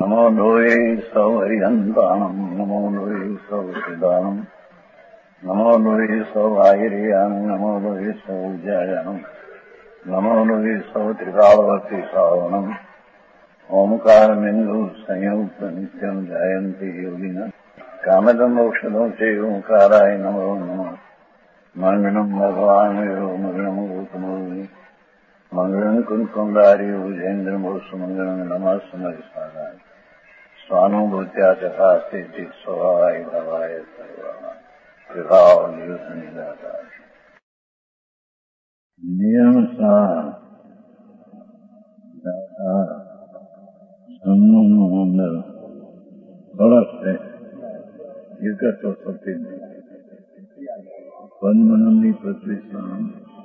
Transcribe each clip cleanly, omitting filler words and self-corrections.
નમો લોહે સૌ હરિહંતાણમ નમો લોહે સૌ સિદાનમ નમો લોહે સૌ આયર્યાન નમો લોહે સૌ જયાનમ નમો લોહે સૌ ત્રિકાળવતી સાવનમ ઓમકાર બિંદુ સંયુક્ત નિત્યમ જયંતી યોગિના કામદમ ઔષધો છે ઓંકારાય નમો નમઃ મંગળમ ભગવાન મંગળમ ગૌતમોની મંગળમ કુંકુંડારી ઉજેન્દ્રમો સુમંગળમ નમઃ સમયસારાય સ્વાનુભૂત્યા ચકાસ્તે ચિત સ્વભાવાય ભવાય સર્વા વિભાવ નિયુત નિરાકાર નિયમ સાર સમૂહનું અંદર ફરક છે એકત્વ સતી પદ્મનંદી પ્રતિષ્ઠા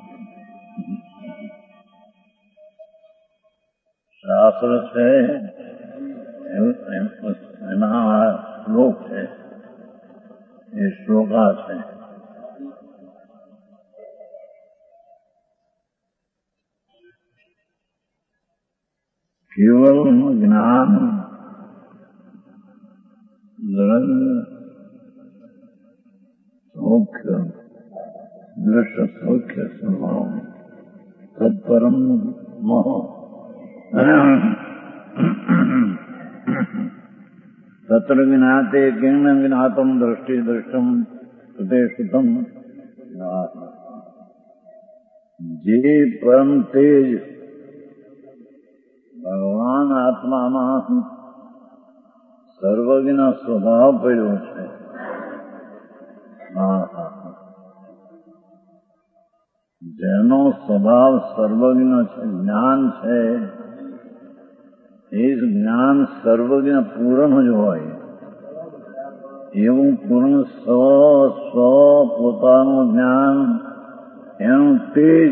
શાસ્ત્ર છે એના શ્લોક છે એ શ્લોકા છે. કેવળ જ્ઞાન સૌખ્ય દૃશ્ય સૌખ્ય સ્વભાવ તત્પરમ મોહ તત્ર જ્ઞાતે કેન જ્ઞાતમ દ્રષ્ટિ દ્રષ્ટમ સુતે સુતમ. જે પરમ તેજ ભગવાન આત્મામાં સર્વજ્ઞ સ્વભાવ પડ્યો છે. જેનો સ્વભાવ સર્વજ્ઞ છે, જ્ઞાન છે, એ જ્ઞાન સર્વજ્ઞ પૂર્ણ જ હોય એવું પૂર્ણ સ્વ પોતાનું જ્ઞાન એનું તેજ.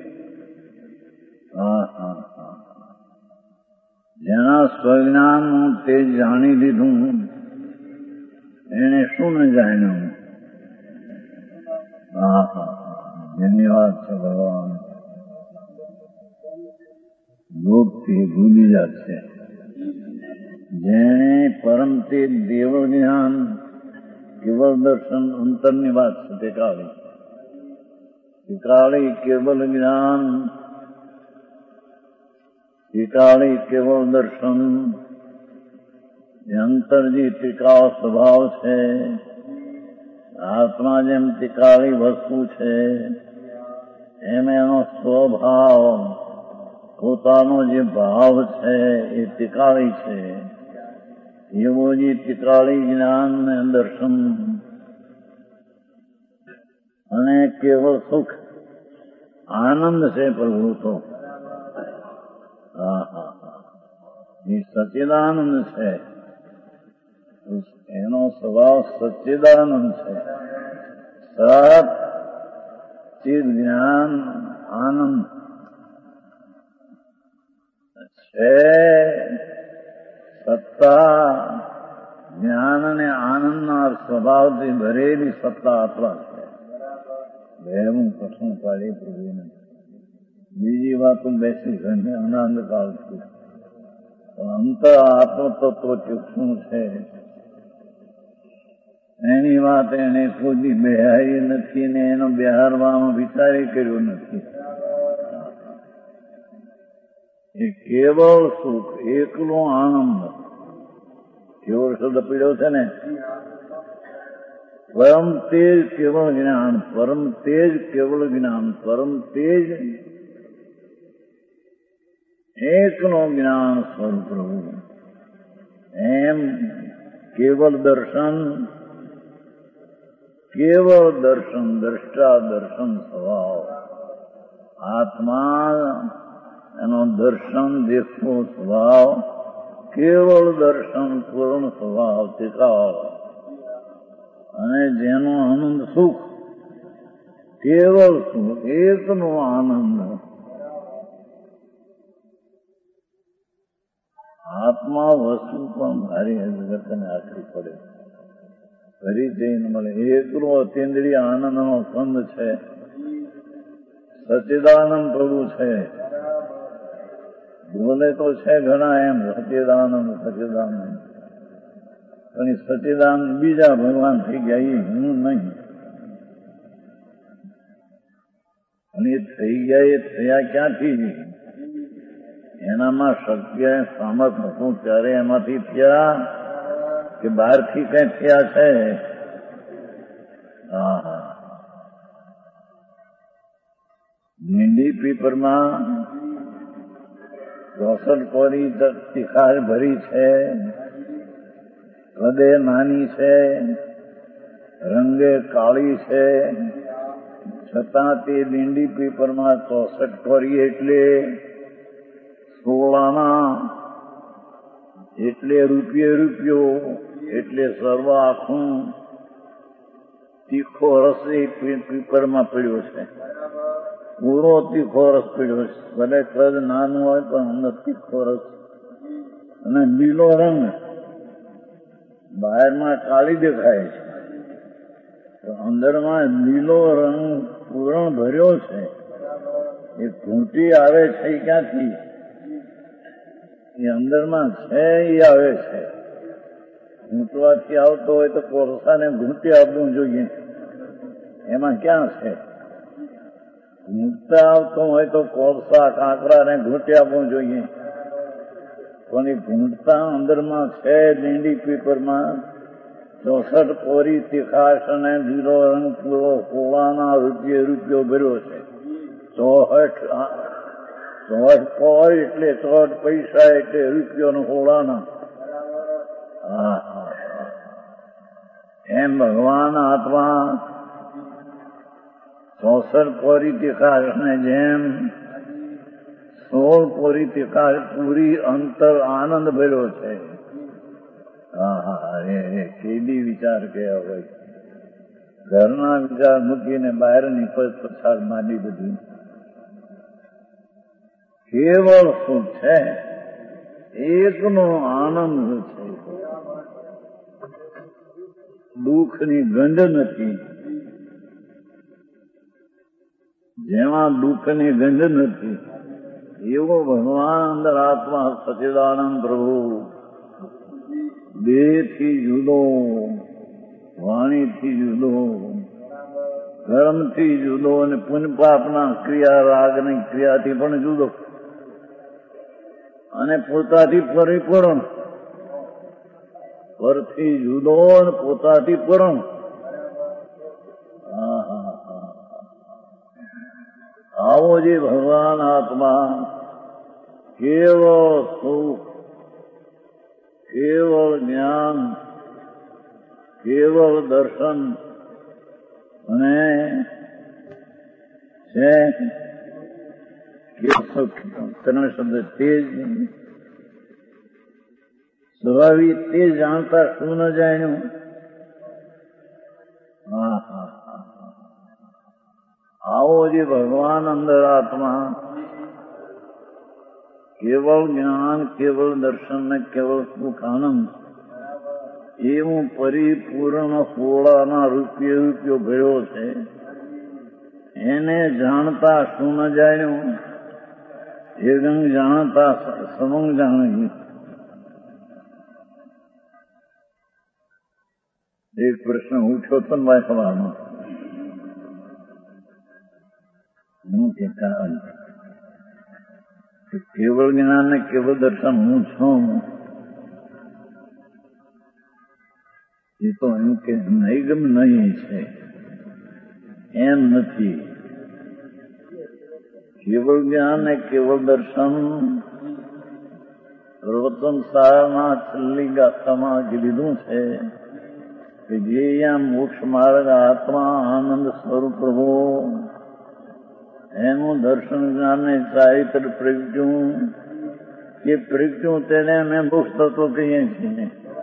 જેના સ્વજ્ઞાનનું તેજ જાણી લીધું એને શું ન જાણ્યું. જેની વાત છે ભગવાન લોકથી ભૂલી જશે. જેને પરમ તે દેવ જ્ઞાન કેવળ દર્શન અંતરની વાત છે તે કાળી કેવળ જ્ઞાન ટીકાળી કેવળ દર્શન અંતરજી ટીકાવ સ્વભાવ છે. આત્મા જેમ ટીકાળી વસ્તુ છે એમ એનો સ્વભાવ પોતાનો જે ભાવ છે એ ટીકાળી છે. એવો જે ટીકાળી જ્ઞાન ને દર્શન અને કેવળ સુખ આનંદ છે પ્રભુ તો એ સચ્ચિદાનંદ છે. એનો સ્વભાવ સચ્ચિદાનંદ છે. સત ચિદ જ્ઞાન આનંદ છે. સત્તા જ્ઞાન અને આનંદના સ્વભાવથી ભરેલી સત્તા આપણા છે. હું કઠણ પાડી પ્રભુને બીજી વાતો બેસી ઘણી અનંત કાળથી અંતર આત્મતત્વ ચૂકવું છે એની વાત એને કોઈ બેહારી નથી ને એનો બિહારવાનો વિચારી કર્યો નથી. એ કેવળ સુખ એકલો આનંદ કેવળ શબ્દ પીડ્યો છે ને. પરમ તેજ કેવળ જ્ઞાન પરમ તેજ કેવળ જ્ઞાન પરમ તેજ એકનો જ્ઞાન સ્વરૂપ પ્રભુ. એમ કેવળ દર્શન દ્રષ્ટા દર્શન સ્વભાવ આત્મા એનો દર્શન દેખવો સ્વભાવ કેવળ દર્શન પૂર્ણ સ્વભાવ ટીકાવ અને જેનો આનંદ સુખ કેવળ સુખ એકનો આનંદ. આત્મા વસ્તુ પણ ભારી જગતને આખરી પડે ફરી જઈને મળે. એકલો અતિન્દ્રિય આનંદનો સ્કંદ છે. સચ્ચિદાનંદ પ્રભુ છે બોલે તો છે ઘણા એમ સચિદાનંદ સચિદાનંદ, પણ એ સચિદાનંદ બીજા ભગવાન થઈ ગયા, એ હું નહીં. અને એ થઈ ગયા, એ થયા ક્યાંથી? એનામાં શક્ય સામર્થ હતું ત્યારે એમાંથી થયા કે બહારથી કઈ થયા છે? મીંડી પીપરમાં 64 કોરી તિખાર ભરી છે, કદે નાની છે, રંગે કાળી છે, છતાં તે મીંડી પીપરમાં 64 કોરી એટલે 16 આના, એટલે રૂપિયો, એટલે સર્વ આખું તીખો રસ એ પીપરમાં પડ્યો છે. પૂરો તીખો રસ પડ્યો છે. ભલે કદ નાનું હોય પણ અંદર તીખો રસ, અને લીલો રંગ. બહારમાં કાળી દેખાય છે, અંદરમાં લીલો રંગ પૂરણ ભર્યો છે. એ ઘૂંટી આવે છે એ ક્યાંથી? એ અંદરમાં છે એ આવે છે. ઘૂંટવાથી આવતો હોય તો કોરસાને ઘૂંટી આપવું જોઈએ, એમાં ક્યાં છે? ઘૂંટતા આવતો હોય તો કોરસા કાંકરાને ઘૂંટી આપવું જોઈએ, પણ એ ઘૂંટતા અંદરમાં છે. લીંડી પીપરમાં 64 કોરી તિખાશ અને લીલો રંગ પૂરો કોળાના રૂપિયો ભર્યો છે. 64 કોર એટલે 64 પૈસા એટલે રૂપિયો કોળાના. એમ ભગવાન આત્મા 64 કોરી તિખાશ ને જેમ 16 કોરી તિખાશ પૂરી અંતર આનંદ ભર્યો છે. કેદી વિચાર કયા હોય? ઘરના વિચાર મૂકીને બહારની પ્રસાદ માંડી બધી કેવળ સુખ છે, એકનો આનંદ છે. દુઃખની ગંધ નથી. જેમાં દુઃખની ગંધ નથી એવો ભગવાન અંદર આત્મા સચિદાનંદ પ્રભુ. દેહથી જુદો, વાણીથી જુદો, કર્મથી જુદો, અને પુણ્ય પાપના ક્રિયા રાગની ક્રિયાથી પણ જુદો, અને પોતાથી પરિપૂર્ણ. પરથી જુદો અને પોતાથી પૂર્ણ. આવો જે ભગવાન આત્મા કેવળ સુખ, કેવળ જ્ઞાન, કેવળ દર્શન અને છે ત્રણ શબ્દ તેજ. સ્વાભાવિક તે જાણતા શું ન જાણ્યું? આવો જે ભગવાન અંદર આત્મા કેવળ જ્ઞાન, કેવળ દર્શન ને કેવળ સુખ આનંદ, એવું પરિપૂર્ણ સોળાના રૂપિયો ભર્યો છે. એને જાણતા શું ન જાણ્યું? એકદમ જાણતા સમંગ જાણી. એક પ્રશ્ન ઉઠ્યો તો વાંચવાનો. હું કહેતા કેવળ જ્ઞાન ને કેવળ દર્શન હું છું, એ તો એમ કે નૈગમ નહીં છે, એમ નથી. કેવળ જ્ઞાન ને કેવળ દર્શન પ્રવચન સારના છેલ્લી ગાથામાં લીધું છે કે જે અહીંયા મોક્ષ માર્ગ આત્મા આનંદ સ્વરૂપ પ્રભુ એનું દર્શન જ્ઞાન ને ચારિત્ર પ્રગટ્યું. એ પ્રગટ્યું તેને અમે મોક્ષ તત્વ કહીએ છીએ.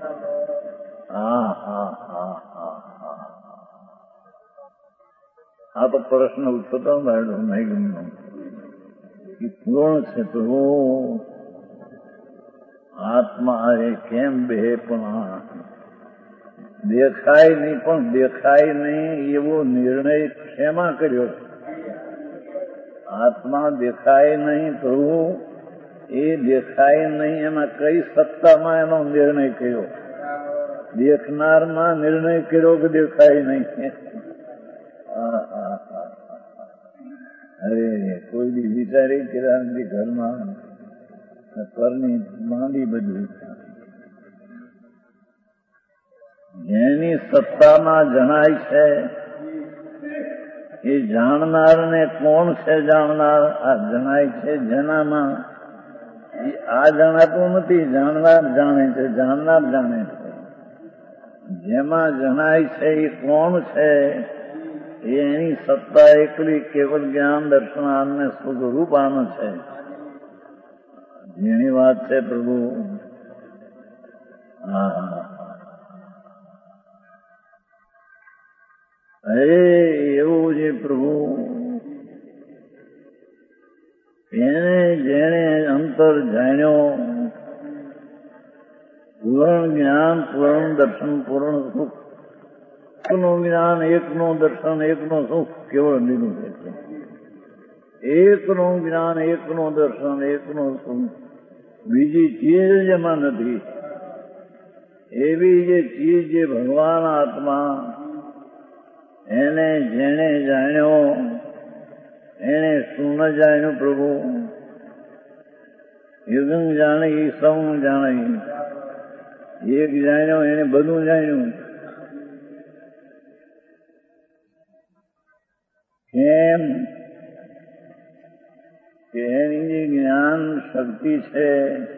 આ તો પ્રશ્ન ઉઠતો નહીં ગમનો પૂર્ણ છે પ્રભુ આત્મા એ કેમ બે પણ દેખાય નહીં, પણ દેખાય નહીં એવો નિર્ણય શેમાં કર્યો? આત્મા દેખાય નહીં પ્રભુ એ દેખાય નહીં, એમાં કઈ સત્તામાં એનો નિર્ણય કર્યો? દેખનારમાં નિર્ણય કર્યો કે દેખાય નહીં? અરે કોઈ બી વિચારી કર્યા નથી ઘરમાં, કરની માંડી બધી. જેની સત્તામાં જણાય છે એ જાણનારને કોણ છે જાણનાર? આ જણાય છે જેનામાં. આ જણાતું નથી, જાણનાર જાણે છે, જાણનાર જાણે છે. જેમાં જણાય છે એ કોણ છે? એની સત્તા એકલી કેવલ જ્ઞાન દર્શન આનને સ્વરૂપ આન છે. જેની વાત છે પ્રભુ. એવું છે પ્રભુ. એને જેણે અંતર જાણ્યો, પૂર્ણ જ્ઞાન, પૂર્ણ દર્શન, પૂર્ણ સુખ, એકનું જ્ઞાન, એકનું દર્શન, એકનું સુખ કેવળ લીધું છે. એકનું જ્ઞાન, એકનું દર્શન, એકનું સુખ, બીજી ચીજ જેમાં નથી. એવી જે ચીજ જે ભગવાન આત્મા, એને જેણે જાણ્યો એને શું ન જાણ્યું પ્રભુ? યુગં જાણી સૌ જાણી. એક જાણ્યો એને બધું જાણ્યું. કેમ કે એની જે જ્ઞાન શક્તિ છે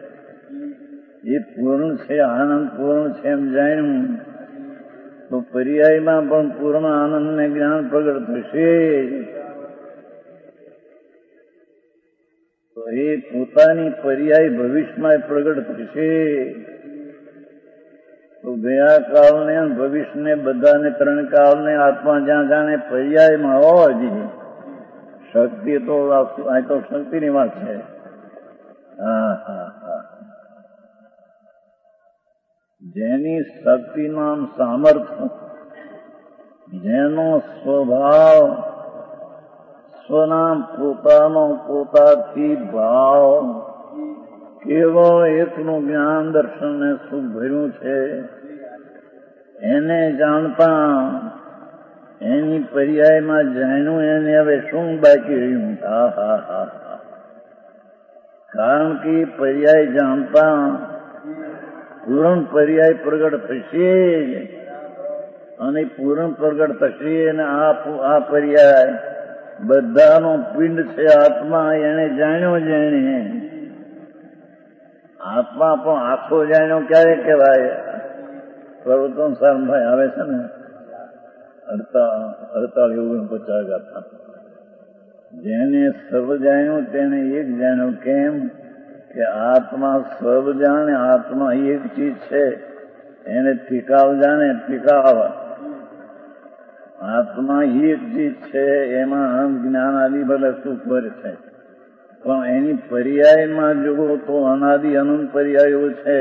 એ પૂર્ણ છે, આનંદ પૂર્ણ છે એમ જાણ્યું તો પર્યાયમાં પણ પૂર્ણ આનંદ ને જ્ઞાન પ્રગટ થશે. તો એ પોતાની પર્યાય ભવિષ્યમાં પ્રગટ થશે. તો ગયા કાળને ભવિષ્યને બધાને ત્રણ કાળને આત્મા જ્યાં જાણે પર્યાયમાં હોવા જોઈએ. શક્તિ તો આ તો શક્તિની વાત છે. જેની શક્તિ નામ સામર્થ્ય, જેનો સ્વભાવ સ્વના પોતાનો પોતાથી ભાવ કેવળ એકનું જ્ઞાન દર્શન ને સુખ ભર્યું છે, એને જાણતા એની પર્યાયમાં જાણ્યું એને હવે શું બાકી રહ્યું? કારણ કે પર્યાય જાણતા પૂર્ણ પર્યાય પ્રગટ થશે અને પૂર્ણ પ્રગટ થશે અને આ પર્યાય બધાનો પિંડ છે આત્મા. એને જાણ્યો જેણે આત્મા પણ આખો જાણ્યો ક્યારે કહેવાય? સર્વોત્તમ સારભાઈ આવે છે ને 48-49 ગાથા. જેને સર્વ જાણ્યું તેને એક જાણ્યું. કેમ કે આત્મા સર્વ જાણે, આત્મા એક ચીજ છે, એને ટીકાવ જાણે, ટીકાવ. આત્મા એક ચીજ છે, એમાં જ્ઞાન આદિ બધા સુખ ભરે છે, પણ એની પર્યાયમાં જો તો અનાદિ અનંત પર્યાયો છે,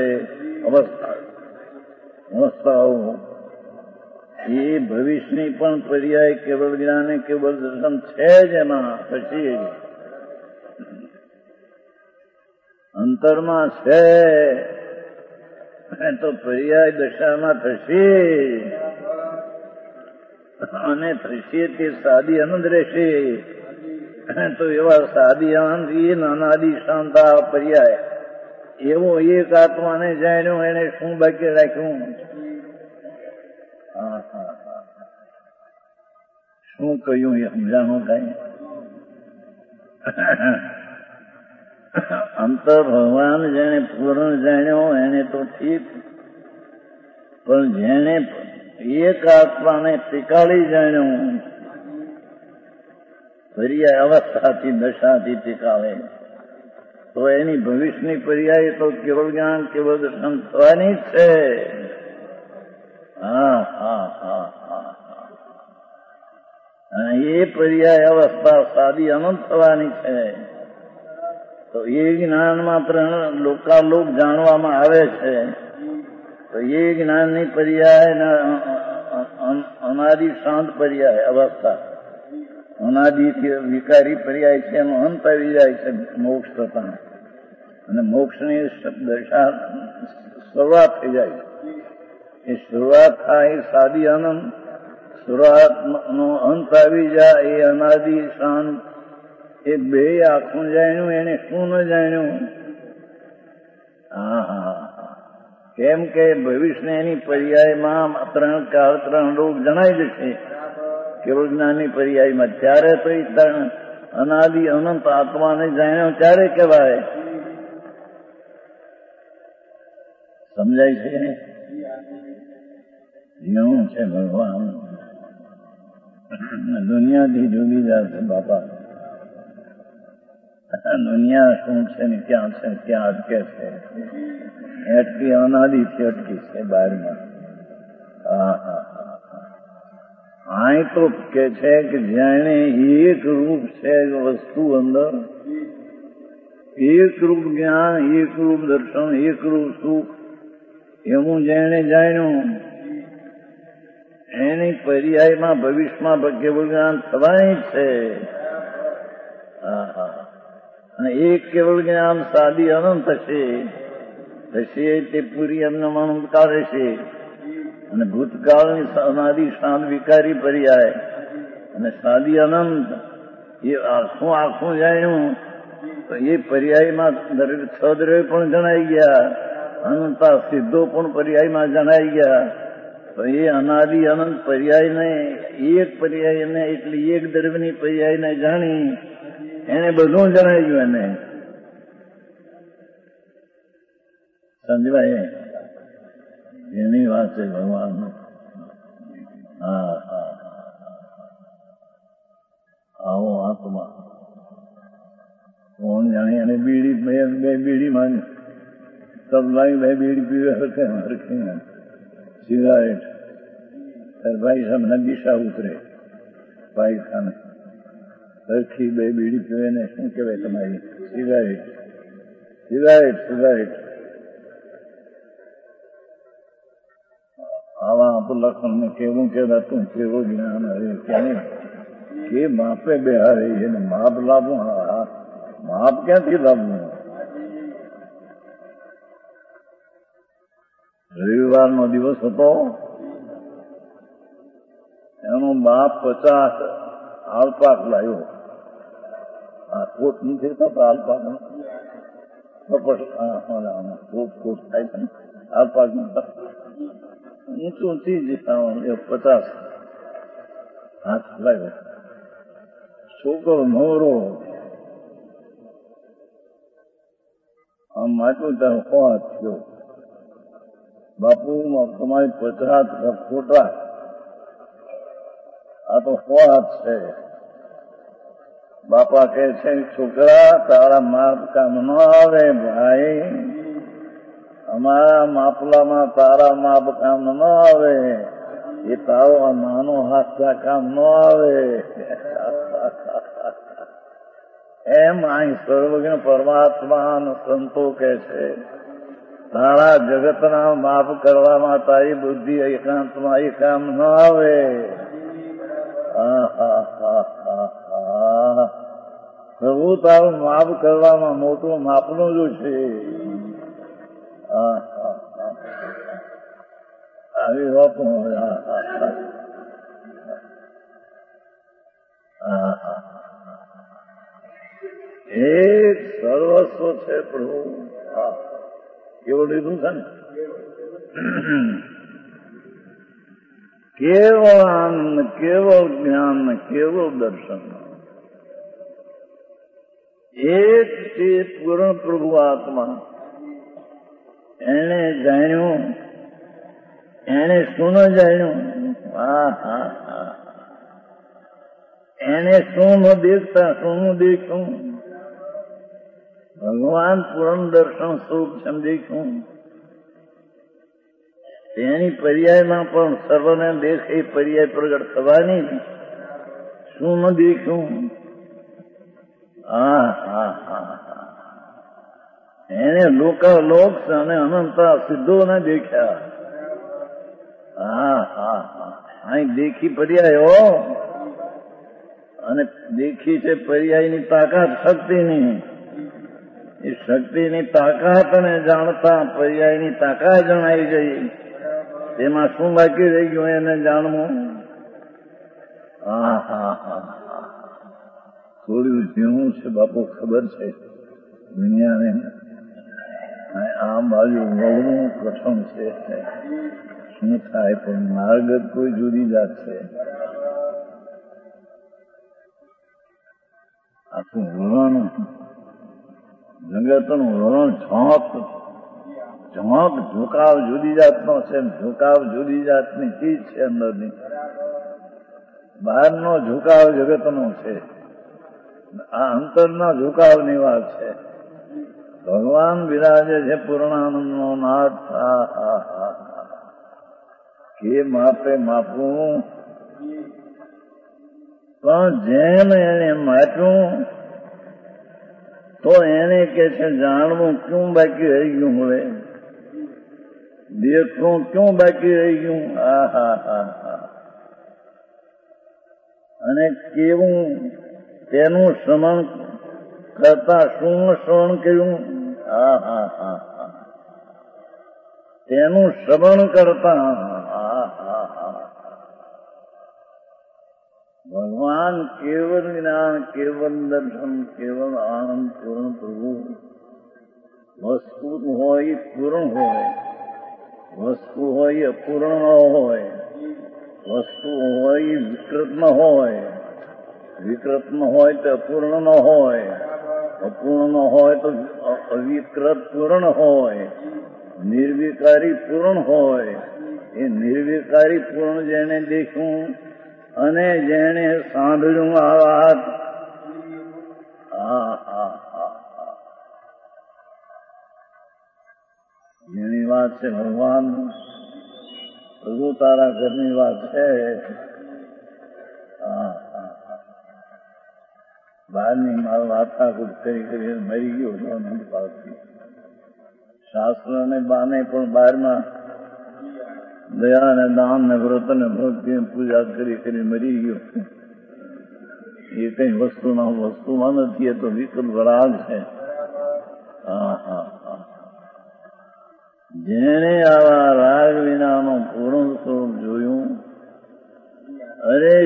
અવસ્થાઓ. એ ભવિષ્યની પણ પર્યાય કેવળ જ્ઞાન કેવળ દર્શન છે જ એમાં. પછી અંતરમાં છે તો પર્યાય દશામાં થશે અને થશે તે સાદી આનંદ રહેશે. તો એવા સાદી આનંદ એ નાનાદી શાંતા પર્યાય એવો એક આત્માને જાણ્યો એને શું બાકી રાખ્યું? શું કહ્યું એ સમજાણું કઈ? અંતર ભગવાન જેને પૂર્ણ જાણ્યો એને તો ઠીક, પણ જેને એક આત્માને ટીકાળી જાણ્યો, પર્યાય અવસ્થાથી દશાથી ટીકાળે, તો એની ભવિષ્યની પર્યાય તો કેવળ જ્ઞાન કેવળ દર્શન થવાની જ છે. અને એ પર્યાય અવસ્થા સાદી અનંત થવાની છે. તો એ જ્ઞાન માત્ર લોકાલોક જાણવામાં આવે છે. તો એ જ્ઞાનની પર્યાય અનાદિ શાંત પર્યાય અવસ્થા, અનાદિથી વિકારી પર્યાય છે, એનો અંત આવી જાય છે મોક્ષ થતા. અને મોક્ષની દશા શરૂઆત થઈ જાય. એ શરૂઆત થાય સાદી આનંદ, શરૂઆતનો અંત આવી જાય એ અનાદિ શાંત. એ બે આખું જાણ્યું એને શું ન જાણ્યું? કેમ કે ભવિષ્ય એની પર્યાયમાં ત્રણ કાળ ત્રણ રૂપ જણાઈ જશે કેવળ જ્ઞાનની પર્યાયમાં. ત્યારે તો એ ત્રણ અનાદિ અનંત આત્માને જાણ્યો ત્યારે કહેવાય. સમજાય છે? એવું છે ભગવાન. દુનિયાથી જુદી જશે બાપા. દુનિયા શું છે ને ક્યાં છે, ક્યાં અટકે છે? અટકી અનાદિથી અટકી છે બહારમાં. આ તો કે છે કે જાણે એક રૂપ છે વસ્તુ અંદર, એક રૂપ જ્ઞાન, એક રૂપ દર્શન, એક રૂપ સુખ, એવું જેણે જાણ્યું એની પર્યાયમાં ભવિષ્યમાં કેવળ જ્ઞાન થવાની છે. અને એક કેવળ જ્ઞાન સાદી અનંત હશે. તે પૂરી એમને અનંતકાળ રહેશે. અને ભૂતકાળની અનાદિ શાંત વિકારી પર્યાય અને સાદી અનંત એ આખું જાણ્યું તો એ પર્યાયમાં દરેક છ દ્રવ્ય પણ જણાઈ ગયા, અનંતા સિદ્ધો પણ પર્યાયમાં જણાઈ ગયા. તો એ અનાદિ અનંત પર્યાયને એક પર્યાયને એટલે એક દ્રવ્યની પર્યાયને જાણી એને બધું જણાઈ ગયું. એને સમજવાય એની વાત છે ભગવાન. આવો આત્મા કોણ જાણે. અને બીડી બે બીડી માંગ સબલાઈ બે બીડી પીવે હરખે સિગારેટ ભાઈ સામે દિશા ઉતરે ભાઈ સામે સરખી બે બીડી પીવે ને શું કહેવાય તમારી? Cigarette cigarette cigarette. આવા લખન ને કેવું કહેવાતું કેવું જ્ઞાન હવે ક્યાં કે માપે બેહારે એને માપ લાવવું. માપ ક્યાંથી લાવવું? રવિવારનો દિવસ હતો, એનો બાપ 50 આલપાક લાવ્યો. આ કોટ નથી થતા આલપાક કોટ થાય છે આલપાક ઊંચું ચીજ 50 હાથ લાવ્યો. છોકરો નવરો આમ માટલું ત્યારે ખોટ થયો. બાપુ તમારી 50 ખોટા, આ તો ખોટ છે. બાપા કહે છે છોકરા તારા માપ કામ ન આવે ભાઈ, અમારા માપલામાં તારા માપ કામ ન આવે. એ તારો નાનો હાથ કામ ન આવે. એમ અહીં સર્વજ્ઞ પરમાત્મા સંતો કહે છે તારા જગતના માફ કરવામાં તારી બુદ્ધિ એકાંતમાં એ કામ ન આવે. પ્રભુ તારું માફ કરવામાં મોટું માપનું જ છે. આવી વાત એક સર્વસ્વ છે પ્રભુ. કેવું લીધું છે ને? કેવળ આનંદ, કેવળ જ્ઞાન, કેવળ દર્શન. એક છે પૂર્ણ પ્રભુ આત્મા. એને જાણ્યું, એને શું ન જાણ્યું? એને શું ન દેખતા શું દેખ્યું? ભગવાન પૂર્ણ દર્શન સ્વરૂપ સમજીશું. તેની પર્યાયમાં પણ સર્વને દેખ એ પર્યાય પ્રગટ થવાની. શું ન દેખ્યું? એને લોક અને અનંતા સિદ્ધો ને દેખ્યા. અહીં દેખી પર્યાયો અને દેખી છે પર્યાયની તાકાત શક્તિની. એ શક્તિની તાકાત ને જાણતા પર્યાયની તાકાત જણાઈ ગઈ. તેમાં શું બાકી રહી ગયું એને જાણવું? હા હા હા થોડું જેવું છે બાપુ ખબર છે દુનિયાને. આ બાજુ વળવું કઠણ છે. શું થાય પણ માર્ગ કોઈ જુદી જાત છે. આખું વલણ જગતનું વલણ ઝોંક ઝુકાવ જુદી જાતનો છે. ઝુકાવ જુદી જાતની ચીજ છે અંદરની. બહારનો ઝુકાવ જગતનો છે. આ અંતરના ઝુકાવની વાત છે. ભગવાન બિરાજે છે પૂર્ણાનંદનો નાથ. કે માપે માપવું પણ જેમ એને માપ્યું તો એને કે છે જાણવું ક્યું બાકી રહી ગયું? હવે દેખવું ક્યું બાકી રહી ગયું? અને કેવું તેનું શ્રવણ કરતા શું શ્રવણ કર્યું? તેનું શ્રવણ કરતા ભગવાન કેવલ જ્ઞાન, કેવલ દર્શન, કેવલ આનંદ પૂર્ણ પ્રભુ. વસ્તુ હોય પૂર્ણ હોય, વસ્તુ હોય અપૂર્ણ ન હોય, વસ્તુ હોય વિકૃત ન હોય, વિકૃત ન હોય તો અપૂર્ણ ન હોય, અપૂર્ણ ન હોય તો અવિકૃત પૂર્ણ હોય, નિર્વિકારી પૂર્ણ હોય. એ નિર્વિકારી પૂર્ણ જેને દેખ્યું અને જેને સાંભળ્યું આ વાત, જેની વાત છે ભગવાન પ્રભુ તારા ઘરની વાત છે. બહારની માલ વાર્તાકૂટ કરી મરી ગયો નથી પાડતી. શાસ્ત્ર ને બાને પણ બહારમાં દયા ને દાન ને વ્રત ને ભક્તિ પૂજા કરી મરી ગયો. એ કઈ વસ્તુમાં નથી. એ તો વિકલ્પ રાગ છે. જેને આવા રાગ વિનાનો પૂર્ણ સ્વરૂપ જોયું, અરે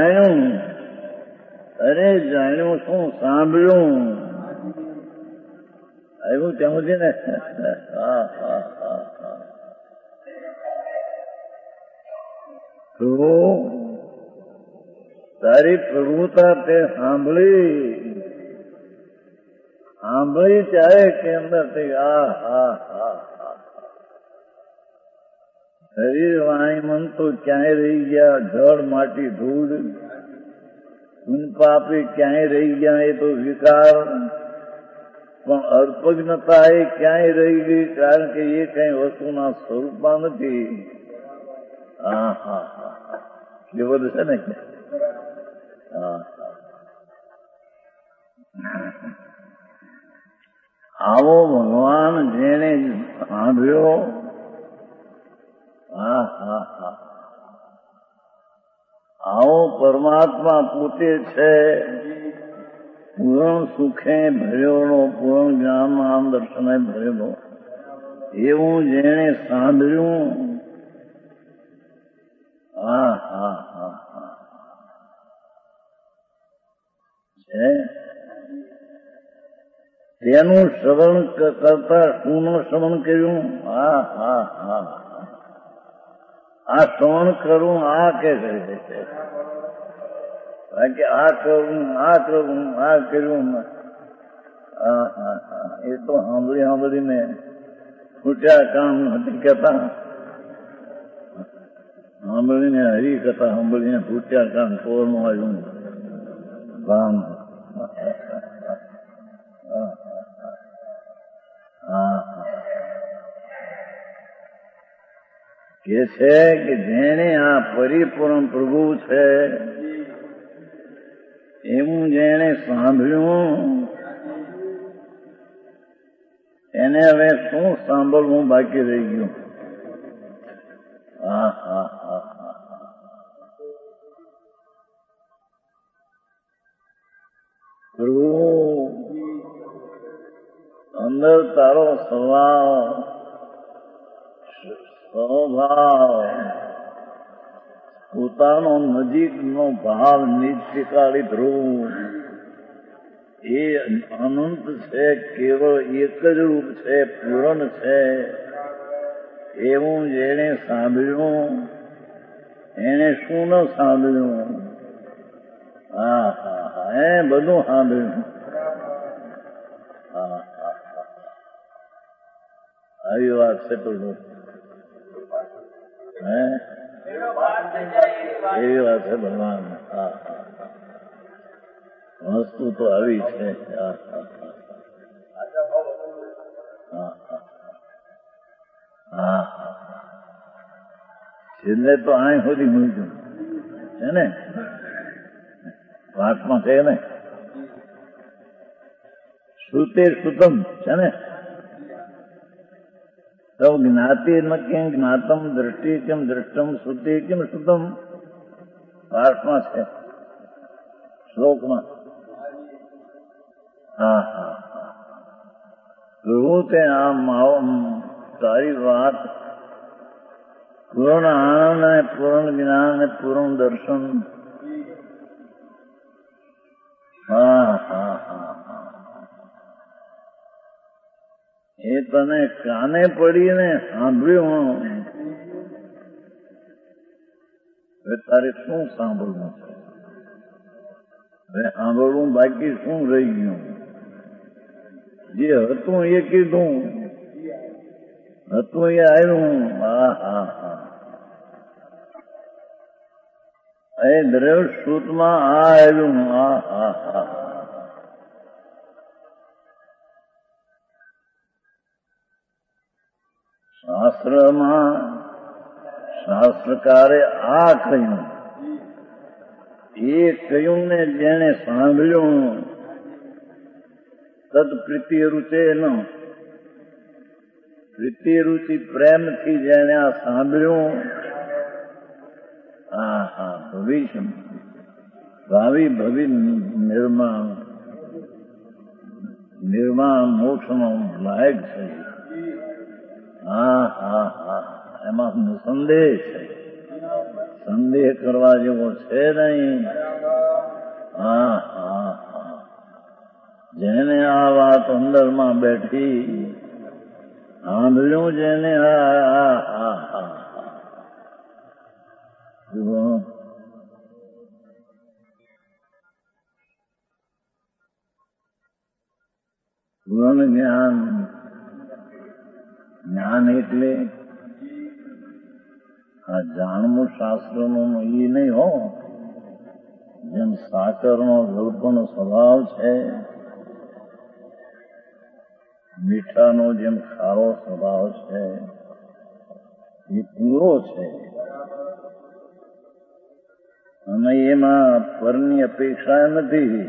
જાણ્યું શું? સાંભળ્યું. આવ્યું ત્યાં સુધી ને. પ્રભુ તારી પ્રભુતા તે સાંભળી ત્યારે કે અંદરથી શરીર વાણી મન તો ક્યાંય રહી ગયા. જળ માટી ધૂળ પાપી ક્યાંય રહી ગયા. એ તો વિકાર. પણ અર્પજ્ઞતા એ ક્યાંય રહી ગઈ, કારણ કે એ કઈ વસ્તુના સ્વરૂપમાં નથી. એ બધું છે ને. આવો ભગવાન જેને સાંભળ્યો, આવો પરમાત્મા પોતે છે. પૂર્ણ સુખે ભર્યોનો, પૂર્ણ જ્ઞાન દર્શને ભરેલો, એવું જેને સાંભળ્યું, તેનું શ્રવણ કરતા શુંનું શ્રવણ કર્યું? આ શ્રવણ કરવું આ કે છે. બાકી આ કરવું આ કર્યું. એ તો સાંભળીને ખૂટ્યા કામ નથી કહેતા. સાંભળીને હરિકથા સાંભળીને ખૂટ્યા કામ કોરનું આવ્યું કામ. કે છે કે જેને આ પરિપૂર્ણ પ્રભુ છે એવું જેને સાંભળ્યું એને હવે શું સાંભળવું બાકી રહી ગયું? પ્રભુ અંદર તારો સ્વભાવ પોતાનો નજીકનો ભાવ નિત્યકાળી ધ્રુવ એ અનંત છે, કેવળ એક જ રૂપ છે, પૂર્ણ છે એવું જેને સાંભળ્યું એને શું ન સાંભળ્યું? હા હા હા, એ બધું સાંભળ્યું. હા હા હા, આવી વાત છે બધું. હે એવી વાત છે ભગવાન. હા હા, વસ્તુ તો આવી છે. હા હા હા હા, છેલ્લે તો અહીં સુધી મૂક્યું છે ને, વાતમાં છે ને, શ્રુતે શ્રુતમ છે ને, તો જ્ઞાતિ ન કેમ જ્ઞાતમ, દ્રષ્ટિ કેમ દ્રષ્ટમ, શ્રુતિ કેમ શ્રુતમ, પાઠમાં છે, શ્લોકમાં. હા હા હા, પ્રભુ તે આમ તારી વાત પૂર્ણ આનંદ અને પૂર્ણ જ્ઞાન અને પૂર્ણ દર્શન. હા હા હા હા, એ તને કાને પડીને સાંભળ્યું. હવે તારે શું સાંભળવું છે? હવે સાંભળવું બાકી શું રહી ગયું? જે હતું એ કીધું, હતું એ આવ્યું. હા હા હા, એ દ્રવ્ય શ્રુતમાં આ આવ્યું. હા હા હા, શાસ્ત્રમાં શાસ્ત્રકારે આ કહ્યું, એ કહ્યું ને જેને સાંભળ્યું તદ પ્રીતિ રૂચે ન, પ્રીતિ રૂચિ પ્રેમથી જેને આ સાંભળ્યું. હા હા, ભવિષ્ય ભાવિ ભવિ નિર્માણ નિર્માણ મોક્ષનો લાયક છે. હા હા હા, એમાં સંદેહ છે, સંદેહ કરવા જેવો છે નહીં. હા હા હા, જેને આ વાત અંદરમાં બેઠી સાંભળ્યું, જેને હા હા હા હા, પૂર્ણ જ્ઞાન. જ્ઞાન એટલે આ જાણવું શાસ્ત્રનું એ નહીં હો. જેમ સાકરનો ગળપણ સ્વભાવ છે, મીઠાનો જેમ ખારો સ્વભાવ છે, એ પૂરો છે અને એમાં પરની અપેક્ષા નથી.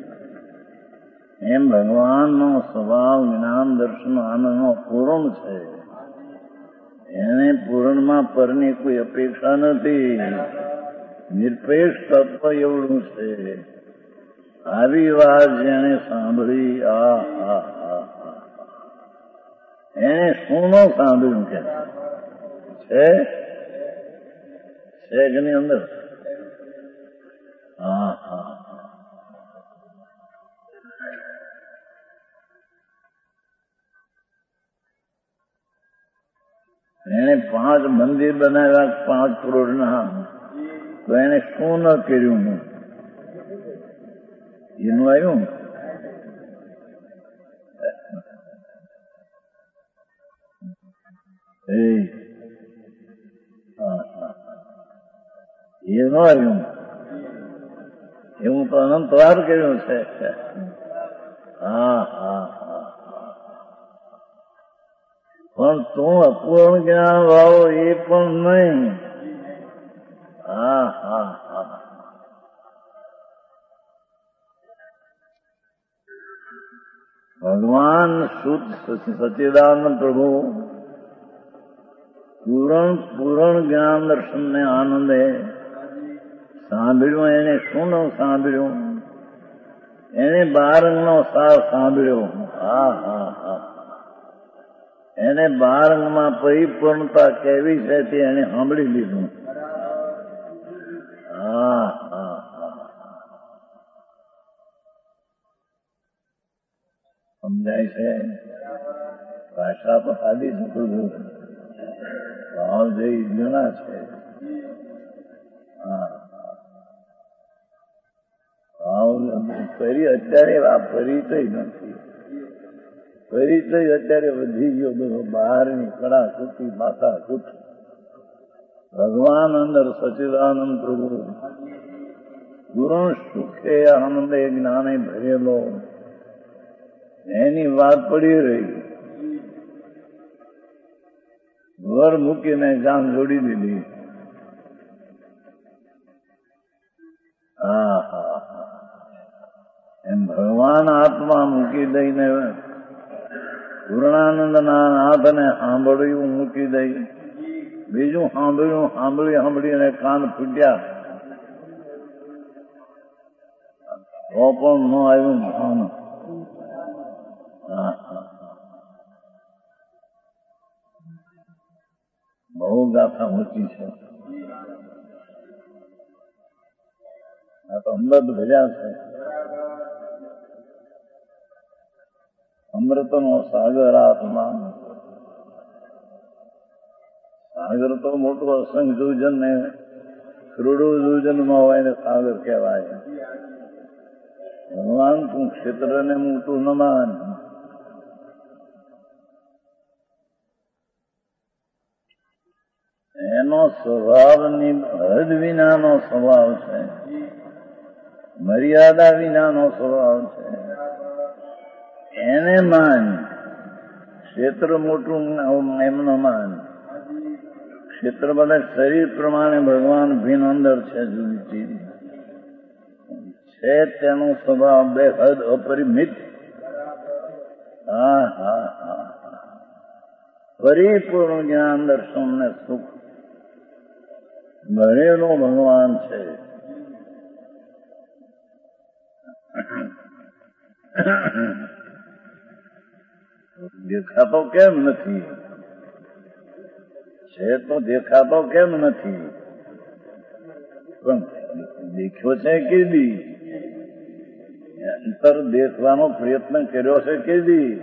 એમ ભગવાનનો સ્વભાવ જ્ઞાન દર્શન આનંદનો પૂર્ણ છે. એને પૂર્ણમાં પરની કોઈ અપેક્ષા નથી. નિરપેક્ષ તત્વ એવડું છે. આવી વાત જેને સાંભળી, આ હા હા હા, એને શું ન સાંભળ્યું કે છે ઘરની અંદર. હા હા, એને 5 મંદિર બનાવ્યા 5 કરોડના, તો એને શું ન કર્યું? એનું આવ્યું એનું આવ્યું, એવું તો અનંત વાર કર્યું છે. હા હા હા, પણ તું અપૂર્ણ જ્ઞાન વાળો એ પણ નહીં. હા હા હા, ભગવાન શુદ્ધ સચિદાનંદ પ્રભુ પૂર્ણ જ્ઞાન દર્શન ને આનંદે સાંભળ્યું. એને શું ન સાંભળ્યું? એને 12 અંગનો સાર સાંભળ્યો. હા હા હા, એને 12 અંગમાં પરિપૂર્ણતા કેવી છે તે એને સાંભળી લીધું. હા હા સમજાય છે. ભાષા તો સાદી શકું ભાવ જે જૂના છે. ફરી અત્યારે આ પરિચય નથી. પરિચય અત્યારે વધી ગયો બધો બહારની કડાકૂટી માથાકૂટ. ભગવાન અંદર સચિદાનંદ પ્રભુ ગુરુ સુખે આનંદે જ્ઞાને ભરેલો એની વાત પડી રહી. ઘર મૂકીને જાન જોડી દીધી. હા હા એમ ભગવાન આત્મા મૂકી દઈને પૂર્ણાનંદના નાથને સાંભળ્યું મૂકી દઈ. બીજું સાંભળીને કાન ફૂટ્યા તો પણ ન આવ્યું ભાન. બહુ ગાથા ઊંચી છે. આ તો અમૃત ભર્યા છે. અમૃતનો સાગર આત્મા. સાગર તો મોટું અસંખ્ય દૂજન ને કરોડો દૂજનમાં હોય ને સાગર કહેવાય. ભગવાન તું ક્ષેત્રને મોટું ન માન. એનો સ્વભાવ હદ વિનાનો સ્વભાવ છે. મર્યાદા વિનાનો સ્વભાવ છે. એને માન. ક્ષેત્ર મોટું એમનો માન. ક્ષેત્ર બધા શરીર પ્રમાણે ભગવાન ભીન અંદર છે. જુદી ચીજ છે તેનો સ્વભાવ બેહદ અપરિમિત. હા હા હા પરિપૂર્ણ જ્ઞાન દર્શન ને સુખ ભરેલો ભગવાન છે. દેખાતો કેમ નથી? છે તો દેખાતો કેમ નથી? પણ દેખ્યો છે કેદી? અંતર દેખવાનો પ્રયત્ન કર્યો છે કેદી?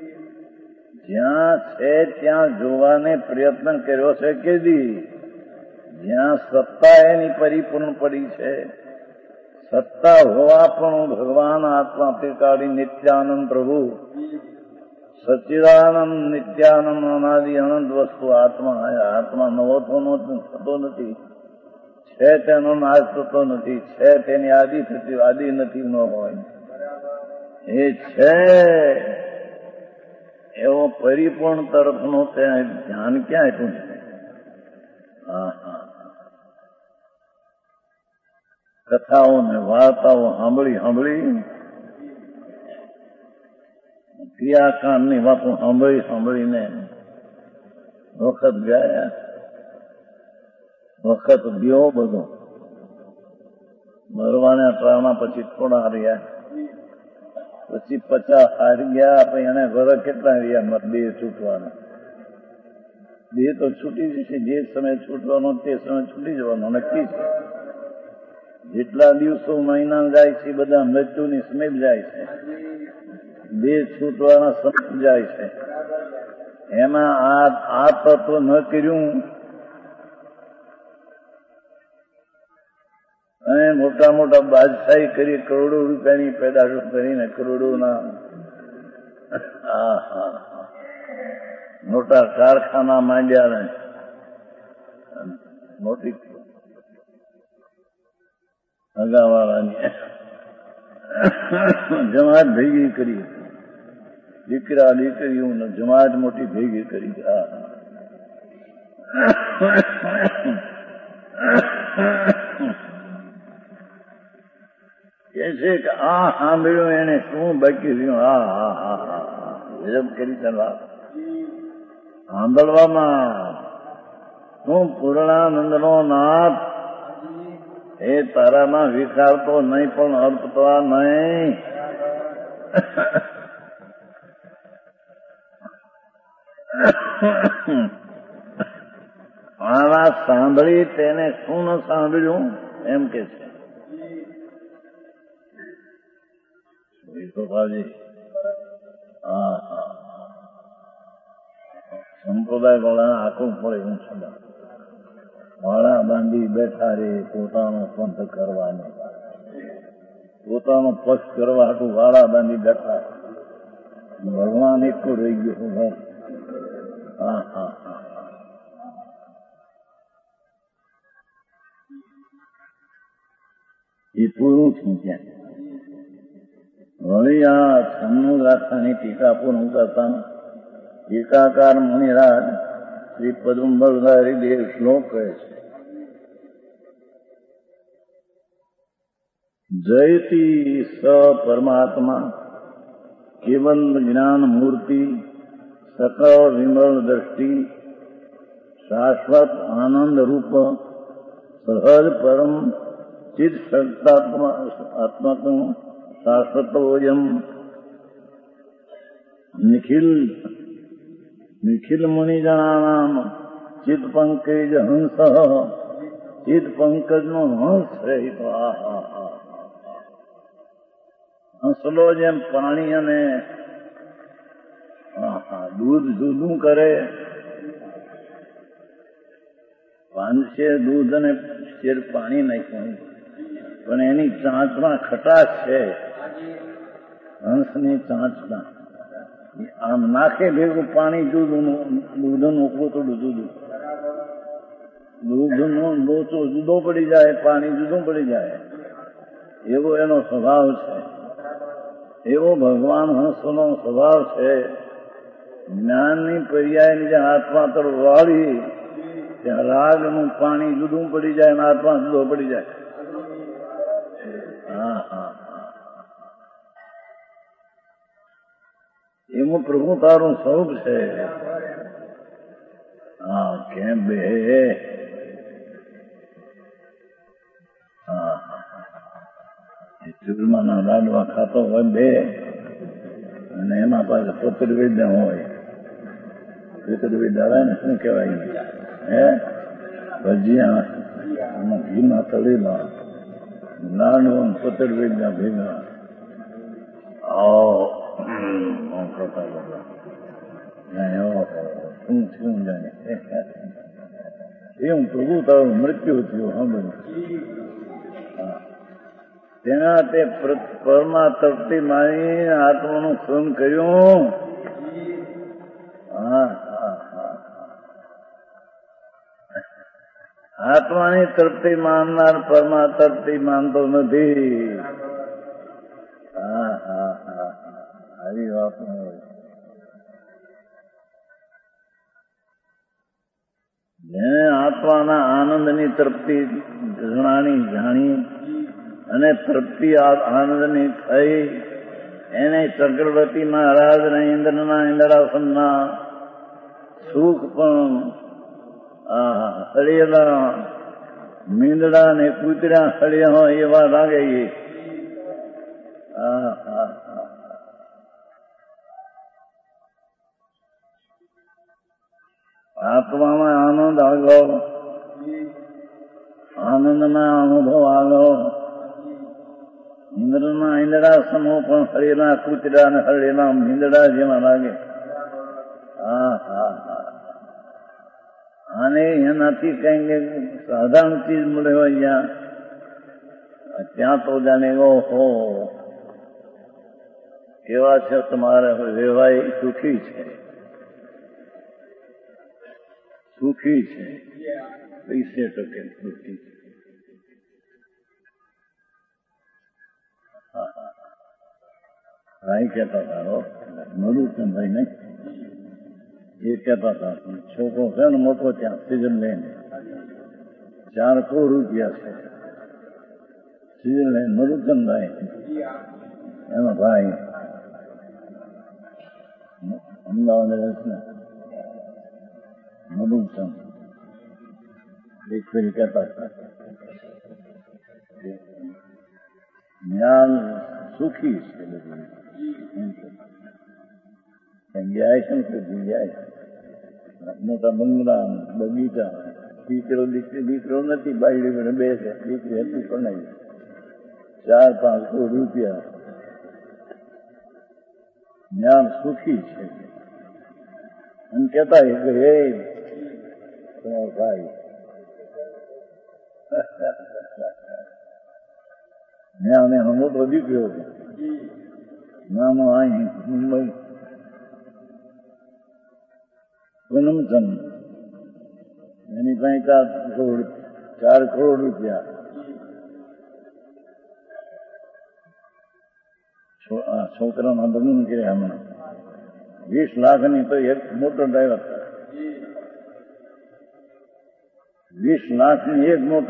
જ્યાં છે ત્યાં જોવાને પ્રયત્ન કર્યો છે કેદી? જ્યાં સત્તા એની પરિપૂર્ણ પડી છે. સત્તા હોવા પણ ભગવાન આત્મા પિતાડી નિત્યાનંદ પ્રભુ સચ્ચિદાનંદ નિત્યાનંદ અનાદિ અનંત વસ્તુ આત્મા. આત્મા નવો થતો નથી. છે તેનો નાશ થતો નથી. છે તેની આદિ થતી આદિ નથી ન હોય. એ છે એવો પરિપૂર્ણ તરફનો ત્યાં ધ્યાન ક્યાં આપ્યું છે? હા હા કથાઓ ને વાર્તાઓ સાંભળી ક્રિયાકાંડની વાતો સાંભળીને વખત ગયા. વખત ગયો બધો. મરવાના ટ્રામા પછી થોડા રહ્યા. પછી 50 હારી ગયા. પછી એને વરસ કેટલા રહ્યા? દેહ છૂટવાના. દેહ તો છૂટી જશે. જે સમય છૂટવાનો તે સમય છૂટી જવાનો નક્કી છે. જેટલા દિવસો મહિના જાય છે બધા મૃત્યુની સમીપ જાય છે. દેહ છૂટવાના સમીપ જાય છે. એમાં આ તત્વ ન કર્યું અને મોટા મોટા બાદશાહી કરી કરોડો રૂપિયાની પેદાશો કરીને કરોડોના મોટા કારખાના માંડ્યા ને મોટી અગાવાળાની જમાત ભેગી કરી. દીકરા દીકરીઓને જમાત મોટી ભેગી કરી. કે છે કે આ સાંભળ્યું એને શું બાકી રહ્યું? વિલંબ કરી કરવા સાંભળવામાં શું પૂર્ણાનંદનો નાથ એ તારામાં વિચારતો નહીં પણ અર્થવા નહીં. આ વાત સાંભળી તેને શું ન સાંભળ્યું એમ કે છે વિઠોબાજી. હા હા, સંપ્રદાય વાળાને આકરું પડે હું છું. વાળા બાંધી બેઠા રે પોતાનો પંથ કરવાનો, પોતાનો પક્ષ કરવા હાટું વાળા બાંધી બેઠા. ભગવાન એક રહી ગયો. હા હા હા, એ પૂરું થયું ત્યાં. વળી આ 96 ગાથાની ટીકા પૂર્ણ કરતા ટીકાકાર મુનિરાજ શ્રી પદુંબરધારી દેવ શ્લોક કહે છે. જયતી સ પરમાત્મા કેવલ જ્ઞાન મૂર્તિ સકળ વિમળ દ્રષ્ટિ શાશ્વત આનંદ રૂપ સહજ પરમ ચિત આત્મક શાશ્વતોયમ નિખિલ મુનિજનાનામ ચિત પંકજ હંસ. ચિત પંકજ નો હંસ છે. હંસલો જેમ પાણી અને દૂધ જુદું કરે, પાંચે દૂધ અને શેર પાણી નાખ્યું, પણ એની ચાંચમાં ખટાશ છે. હંસની ચાંચમાં આમ નાખે ભેગું પાણી જુદું, દૂધનું પોતળું જુદું, દૂધનો લોચો જુદો પડી જાય, પાણી જુદું પડી જાય. એવો એનો સ્વભાવ છે. એવો ભગવાન હંસનો સ્વભાવ છે. જ્ઞાનની પર્યાયની જે આત્મા તરફ વાળી ત્યાં રાગનું પાણી જુદું પડી જાય અને આત્મા જુદો પડી જાય. હા હા, એમાં પ્રભુ તારું સ્વરૂપ છે. હા કેમ બે? હા, ચૂરમાના લાડવા ખાતો હોય બે, અને એમાં પાછું ચતુર્વેદ્ય હોય. ચતુર્વેદ્ય આવે ને શું કહેવાય? હે ભજીયા ઘીમાં તળેલા લાડવા ચતુર્વેદ્ય ભેગા. શું થયું જાણે એમ પ્રભુ તારું મૃત્યુ થયું. સાંભળ્યું તેના તે પરમાં તપતી મારી આત્માનું ખૂન કર્યું. હા હા હા, આત્માની તૃપ્તિ માનનાર પરમાં તૃપ્તિ માનતો નથી. હા હા હા, આવી વાત જેને આત્માના આનંદની તૃપ્તિ જાણી અને તૃપ્તિ આનંદની થઈ, એને ચક્રવર્તી મહારાજના ઇન્દ્રના ઇન્દ્રાસનના સુખ પણ હળિયેલા મીંદડા ને કૂતરા હળિયા હોય એવા લાગે. આત્મામાં આનંદ આવ્યો, આનંદના અનુભવ આવ્યો. ઇન્દ્રના ઇન્દ્રાસનો પણ હળેલા કૂતરા અને હળેલા મીંદડા જેવા લાગે. હા હા હા, અને એનાથી કઈ સાધારણ ચીજ મળે હોય ત્યાં તો જાણે ઓહો કેવા છે તમારે વેવાય. સુખી છે, સુખી છે, પૈસે ટકે સુખી છે. ભાઈ કહેતા હતા મધુચંદભાઈ ને, એ કહેતા હતા છોકરો છે ને મોટો ત્યાં સ્વિટરલેન્ડ, 4 કરોડ રૂપિયા છે. સ્વિટરલેન્ડ મધુચંદભાઈ એનો ભાઈ અમદાવાદ રહે છે. મધુચંદ એક ફેરી કહેતા હતા જ્ઞાન સુખી છે. બધું ગયા છે ને જગ્યાએ મોટા બંગલા બગીચા, દીકરો નથી, બાયડી બે છે, દીકરી હતી પણ 4-5 કરોડ રૂપિયા, જ્ઞાન સુખી છે. એમ કેતા કે હે તમારો ભાઈ જ્ઞાન એનો મોટો દીકરો નાનો અહીં મુંબઈ પૂનમચંદ, એની પાસે 4 કરોડ રૂપિયા, છોકરાના લગ્ન કર્યા હમણાં, 20 લાખની તો એક મોટર ડ્રાઈવર, 20 લાખની એક મોટર.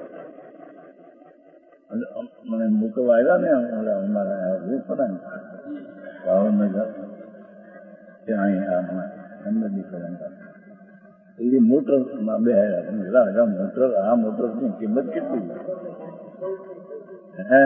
મને મૂકવા આવ્યા ને અમારા ભાવનગર ત્યાં એ મોટરમાં બે મોટર, આ મોટરની કિંમત કેટલી? હે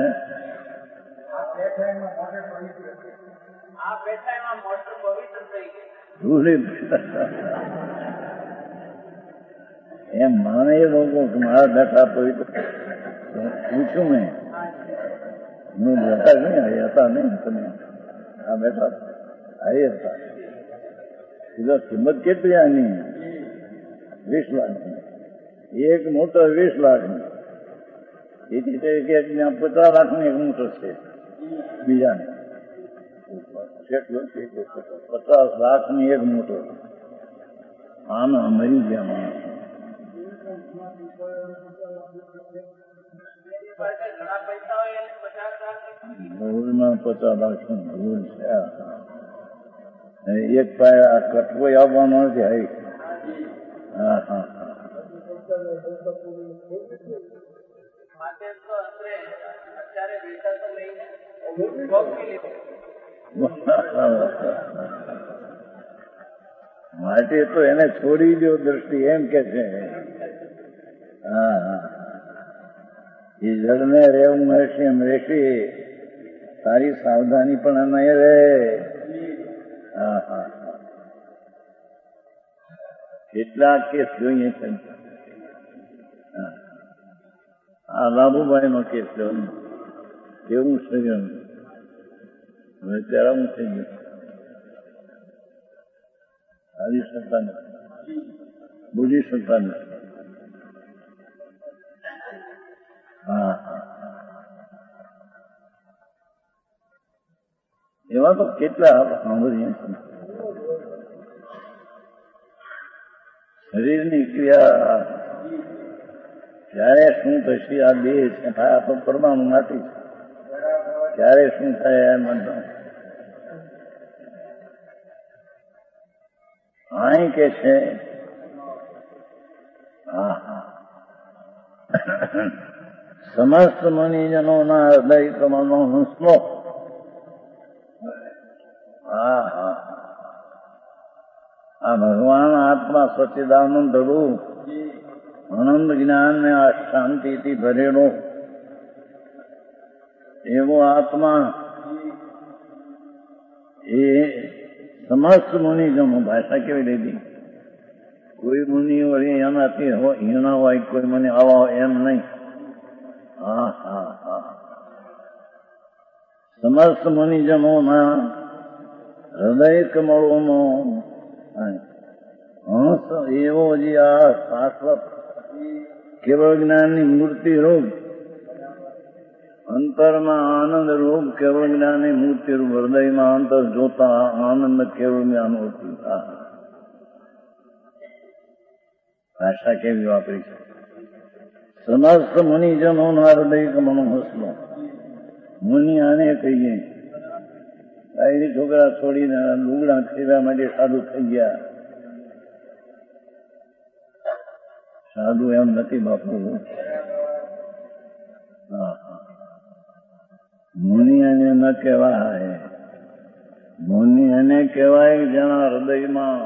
એમ માને એ લોકો મારા બેઠા પવિત્ર પૂછ્યું મેં, હું બેઠા નહીં હતા નહીં, તમે આ બેઠા આ હતા, કિંમત કેટલી આની? 20 લાખની એક મોટર, 20 લાખની. એથી કે 50 લાખની એક મોટર છે બીજાને, 50 લાખની એક મોટર. આમાં મરી ગયા માણસ. ગોળમાં 50 લાખની ગોળ છે. એક પાય આ કટકો આવવાનો નથી. હાઈ હા હા માટે તો એને છોડી દો દ્રષ્ટિ, એમ કે છે. હા હા એ જળને રેવું મળશે એમ રહેશે, તારી સાવધાની પણ નહીં રહે. હા હા કેટલા કેસ જોઈએ છે. આ લાભુભાઈ નો કેસ કેવું છે, હવે ત્યારે હું થઈ ગયું સારી સત્તા નથી, બુરી સત્તા નથી. હા એવા તો કેટલા સાંભળીએ છીએ. શરીરની ક્રિયા ક્યારે શું થશે? આ દેહ છે, આ તો પરમાણુ માટી છે, ક્યારે શું થાય એમ અહીં કે છે. હા હા સમસ્ત મુનિજનોના હૃદય કમળનો હંસલો. હા હા આ ભગવાન આત્મા સચ્ચિદાનંદ રૂપ આનંદ જ્ઞાન ને આ શાંતિથી ભરેલો એવો આત્મા એ સમસ્ત મુનિજનો, ભાષા કેવી લીધી? કોઈ મુનિ વળી એનાથી હીણા હોય, કોઈ મને આવા હોય એમ નહીં. હા હા હા સમસ્ત મુનિજનોના હૃદય કમળોનો હંસ એવો જે આ શાશ્વત કેવળ જ્ઞાનની મૂર્તિ રૂપ, અંતરમાં આનંદ રૂપ કેવળ જ્ઞાનની મૂર્તિ રૂપ, હૃદયમાં અંતર જોતા આનંદ કેવળ જ્ઞાન હોતી. ભાષા કેવી વાપરી છે? સમસ્ત મુનિજનોના હૃદય કમળનો હંસલો. મુનિ આને કહીએ, બાયડી છોકરા છોડીને લુગડા ખરીદવા માટે સાધુ થઈ ગયા. સાધુ એમ નથી બાપુ. મુનિ એને ન કહેવાય. મુનિ એને કહેવાય જેના હૃદયમાં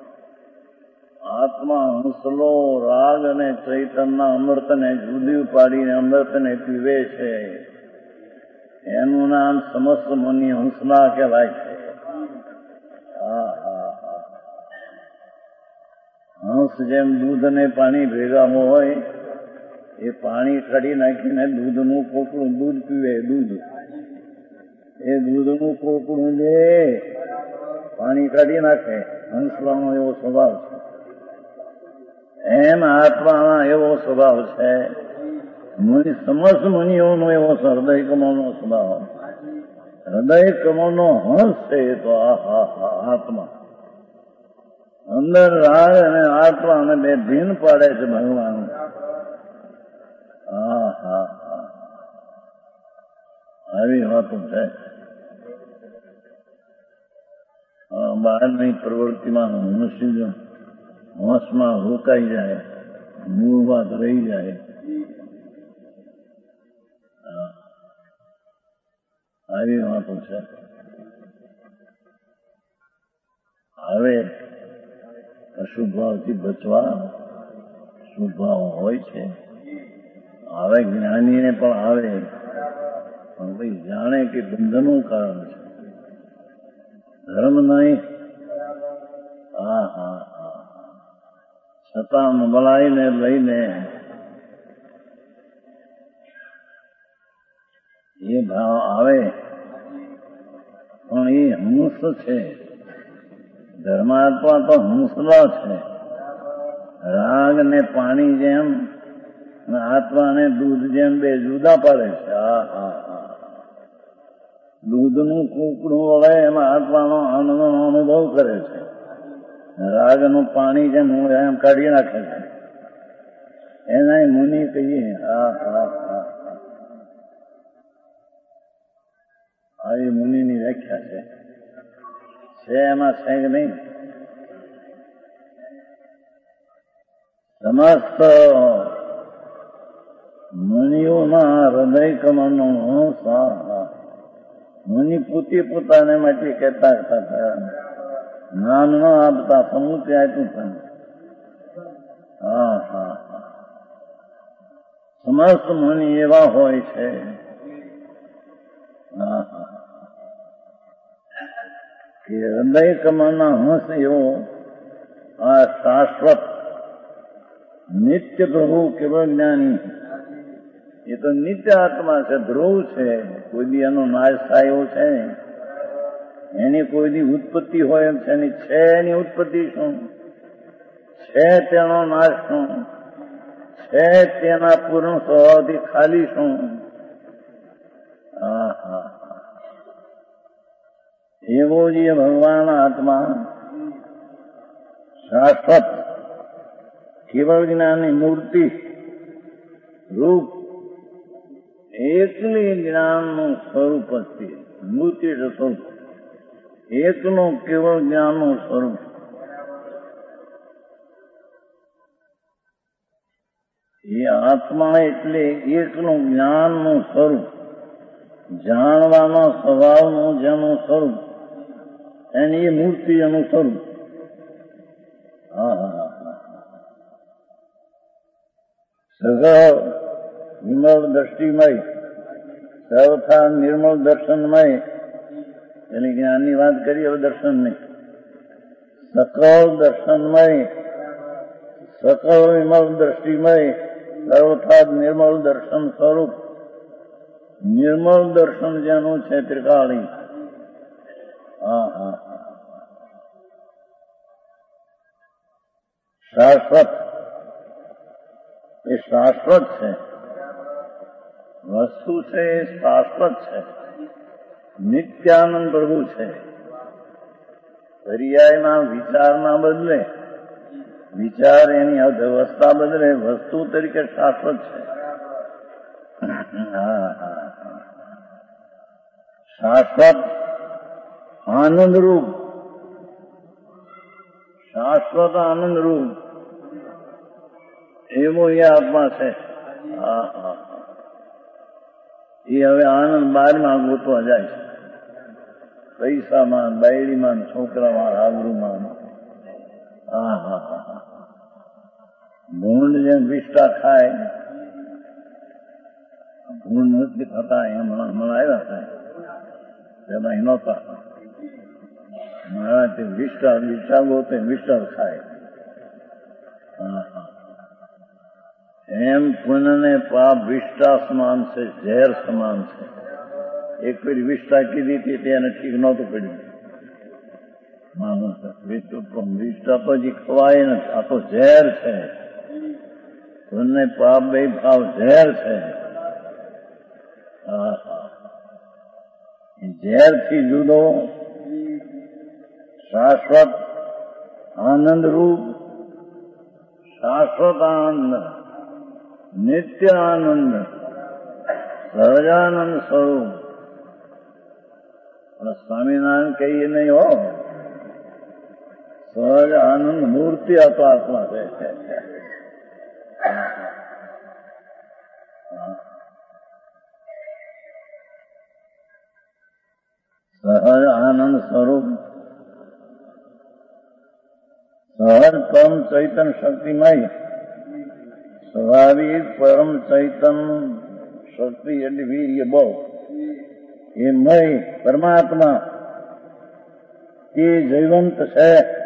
આત્મા હંસલો રાગ અને ચૈતનના અમૃતને જુદી પાડીને અમૃતને પીવે છે. એનું નામ સમસ્ત મુનિ હંસલા કહેવાય છે. હંસ જેમ દૂધ અને પાણી ભેગા હોય એ પાણી કાઢી નાખીને દૂધનું કોકડું દૂધ પીવે દૂધ એ દૂધનું કોકડું જે પાણી કાઢી નાખે હંસવાનો એવો સ્વભાવ છે એમ આત્માના એવો સ્વભાવ છે સમસ્ત મુનિઓનો એવો હૃદય કમળનો સ્વભાવ હૃદય કમળનો હંસ છે એ તો આત્મા અંદર રાગ અને આત્માને બે ભીન પાડે છે ભગવાન આવી વાતો છે બહારની પ્રવૃત્તિમાં મનુષ્ય હોશમાં રોકાઈ જાય મૂળ વાત રહી જાય આવી વાતો છે હવે અશુભ ભાવથી બચવા શુભ ભાવ હોય છે હવે જ્ઞાનીને પણ આવે પણ ભાઈ જાણે કે બંધનનું કારણ છે ધર્મ નહીં છતાં મલાઈને લઈને એ ભાવ આવે પણ એ હંસ છે ધર્માત્મા તો હંસલા છે રાગ ને પાણી જેમ આત્માને દૂધ જેમ બે જુદા પડે છે દૂધનું કૂકડું વળે એમાં આત્માનો આનંદનો અનુભવ કરે છે રાગનું પાણી જેમ એમ કાઢી નાખે છે એના મુનિ કહીએ આવી મુનિની વ્યાખ્યા છે એમાં છે કે નહીં સમસ્ત મુનિઓના હૃદય કમળનો મુનિ પોતાને માટે કહેતા હતા નામ ન આપતા સમુચય આપ્યું સમસ્ત મુનિ એવા હોય છે કે હૃદય કમળના હંસ એવો આ શાશ્વત નિત્ય પ્રભુ કેવળ જ્ઞાની એ તો નિત્ય આત્મા છે ધ્રુવ છે કોઈ દી એનો નાશ થાય એવો છે એની કોઈ દી ઉત્પત્તિ હોય એમ છે એની છે એની ઉત્પત્તિ શું છે તેનો નાશ શું છે તેના પૂર્ણ સ્વભાવથી ખાલી શું એવો જે ભગવાન આત્મા શાશ્વત કેવળ જ્ઞાનની મૂર્તિ રૂપ એકલી જ્ઞાનનું સ્વરૂપ છે મૂર્તિ સ્વરૂપ એકનું કેવળ જ્ઞાનનું સ્વરૂપ એ આત્મા એટલે એકનું જ્ઞાનનું સ્વરૂપ જાણવાના સ્વભાવનું જેનું સ્વરૂપ એની એ મૂર્તિ એનું સ્વરૂપ સગળ નિર્મળ દ્રષ્ટિમય સર્વથા નિર્મળ દર્શનમય એની જ્ઞાનની વાત કરી હવે દર્શન નહીં સકળ દર્શનમય સકળ વિમળ દ્રષ્ટિમય સર્વથા નિર્મળ દર્શન સ્વરૂપ નિર્મળ દર્શન જેનું છે ત્રિકાળી શાશ્વત એ શાશ્વત છે વસ્તુ છે એ શાશ્વત છે નિત્યાનંદ પ્રભુ છે પર્યાયના વિચારના બદલે વિચાર એની અવસ્થા બદલે વસ્તુ તરીકે શાશ્વત છે શાશ્વત આનંદરૂપ શાશ્વત આનંદરૂપ એવો એ આત્મા છે એ હવે આનંદ બારમાં ગોતવા જાય છે પૈસામાં બાયડીમાં છોકરામાં આબરૂમાં ભૂંડ જેમ વિષ્ટા ખાય ભૂંડ નથી થતા એમ હમણાં આવ્યા થાય તેમાં નહોતા મારા તે વિષ્ટા ગોતે વિષ્ટા ખાય એમ પુણ્ય ને પાપ વિષ્ટા સમાન છે, ઝેર સમાન છે. એક ફેરી વિષ્ટા કીધી હતી તેને ઠીક નહોતું પડ્યું. વિષ્ટા તો હજી ખવાય નથી, આ તો ઝેર છે. પુણ્ય પાપ બે ભાવ ઝેર છે. ઝેર થી જુદો શાશ્વત આનંદ રૂપ, શાશ્વત આનંદ, નિત્ય આનંદ, સહજાનંદ સ્વરૂપ. સ્વામિનારાયણ કહીએ નહીં હો, સહજ આનંદ મૂર્તિ હતો આત્મા છે. સહજ આનંદ સ્વરૂપ, સહજ પરમ ચૈતન શક્તિમય, સ્વાભાવિક પરમ ચૈતન શક્તિ એટલે વીર્ય બહુ એ મય પરમાત્મા એ જયવંત છે.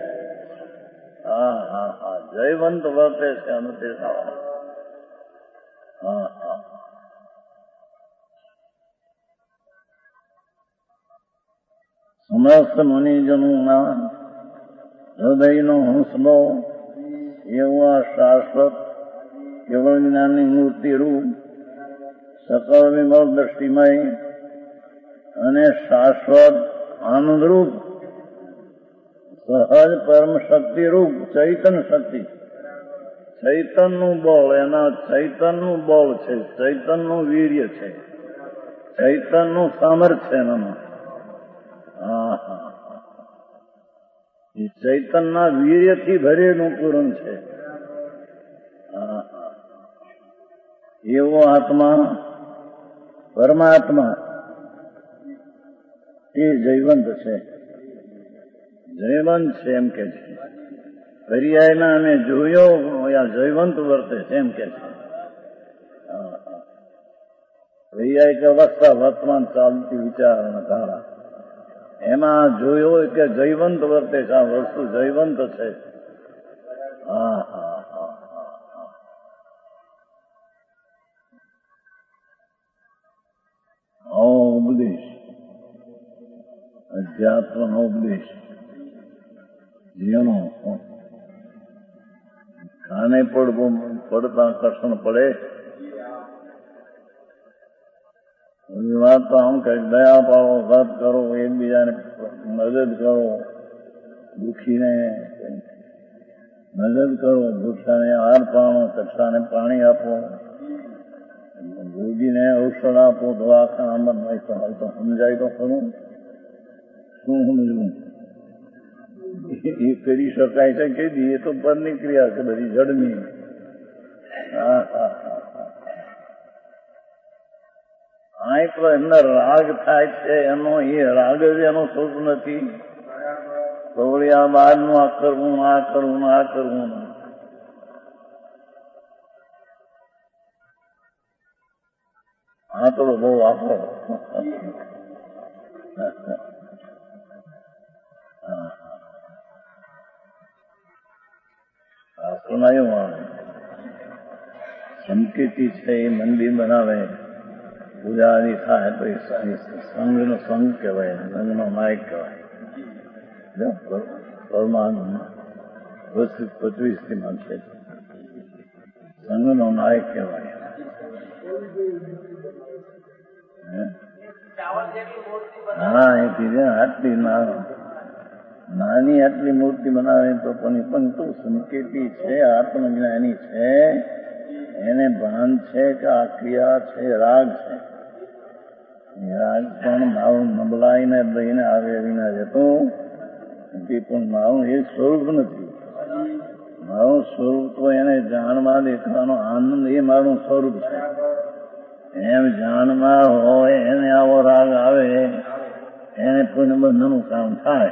જયવંત વર્તે છે. સમસ્ત મુનિજનોના હૃદયનો હંસલો એવા શાશ્વત કેવળ જ્ઞાનની મૂર્તિ રૂપ, સકળ વિમળ દ્રષ્ટિમય અને શાશ્વત આનંદરૂપ, સહજ પરમ શક્તિ રૂપ ચૈતન શક્તિ. ચૈતનનું બળ, એના ચૈતનનું બળ છે, ચૈતનનું વીર્ય છે, ચૈતનનું સામર્થ્ય એનામાં. એ ચૈતનના વીર્યથી ભરેલું પૂરણ છે. એવો આત્મા પરમાત્મા એ જયવંત છે. જયવંત છે એમ કે છે. પર્યાયના અમે જોયો જયવંત વર્તે છે એમ કે છે. પર્યાય કે અવસ્થા વર્તમાન ચાલતી વિચારણા ધારા એમાં જોયો કે જયવંત વર્તે છે. આ વસ્તુ જયવંત છે. ઉપદેશ, અધ્યાત્મનો ઉપદેશ જેનો કાને પડતા કર્ષણ પડે. વાત તો આમ કે દયા પાડો, સત કરો, એકબીજાને મદદ કરો, દુઃખીને મદદ કરો, ભૂખ્યાને આહાર પાણો, કચ્છાને પાણી આપો, રોગીને ઔષધ આપો, દવાખાનામાં નહીં તો હાલ તો સમજાય તો ખરું. શું સમજવું? એ કરી શકાય છે કે એ તો પરની ક્રિયા છે બધી જડની. આ તો એમના રાગ થાય છે, એનો એ રાગ જ એનો સુખ નથી. થોડી બહારનું આ કરવું, આ કરવું, આ કરવું. આ તો બહુ આપો. સુનાયું સંકેતી છે એ મંદિર બનાવે, પૂજા આદિ થાય તો એ સંઘનો સંઘ કહેવાય, સંઘનો નાયક કહેવાય. પરમાનંદ 25 માં છે, સંઘનો નાયક કહેવાય. હા એ કીધે આટલી નાની આટલી મૂર્તિ બનાવે તો પણ તો સંકેતી છે, આત્મજ્ઞાની છે, એને ભાન છે કે આ ક્રિયા છે, રાગ છે. રાગ પણ ભાવ નબળાઈને દઈને આવે વિના જતો તે પણ ભાવ એ સ્વરૂપ નથી. મારું સ્વરૂપ તો એને જાણવા દેખાવાનો આનંદ એ મારું સ્વરૂપ છે. એમ જાણનાર હોય એને આવો રાગ આવે એને પુણ્ય બંધનું કામ થાય.